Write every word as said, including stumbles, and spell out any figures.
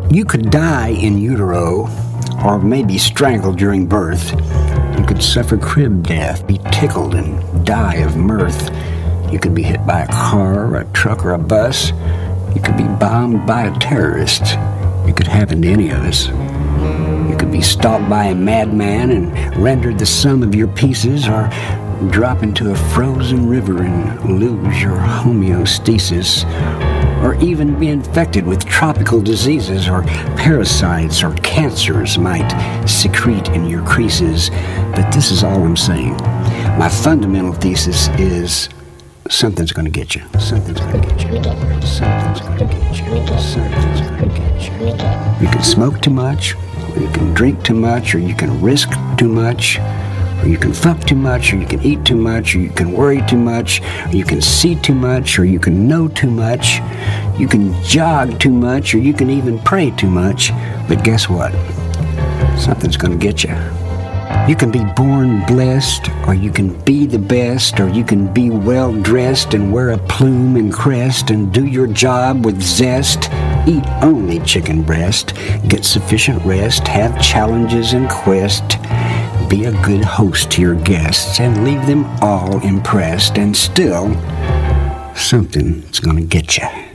You could die in utero, or maybe strangled during birth. You could suffer crib death, be tickled and die of mirth. You could be hit by a car, a truck, or a bus. You could be bombed by a terrorist. It could happen to any of us. You could be stalked by a madman and rendered the sum of your pieces, or drop into a frozen river and lose your homeostasis, or even be infected with tropical diseases, or parasites or cancers might secrete in your creases. But this is all I'm saying. My fundamental thesis is something's going to get you. Something's going to get you. Something's going to get you. Something's going to get you. You can smoke too much, or you can drink too much, or you can risk too much, or you can fuck too much, or you can eat too much, or you can worry too much, or you can see too much, or you can know too much. You can jog too much, or you can even pray too much. But guess what? Something's going to get you. You can be born blessed, or you can be the best, or you can be well dressed and wear a plume and crest and do your job with zest. Eat only chicken breast, get sufficient rest, have challenges and quest. Be a good host to your guests and leave them all impressed, and still, something's gonna get you.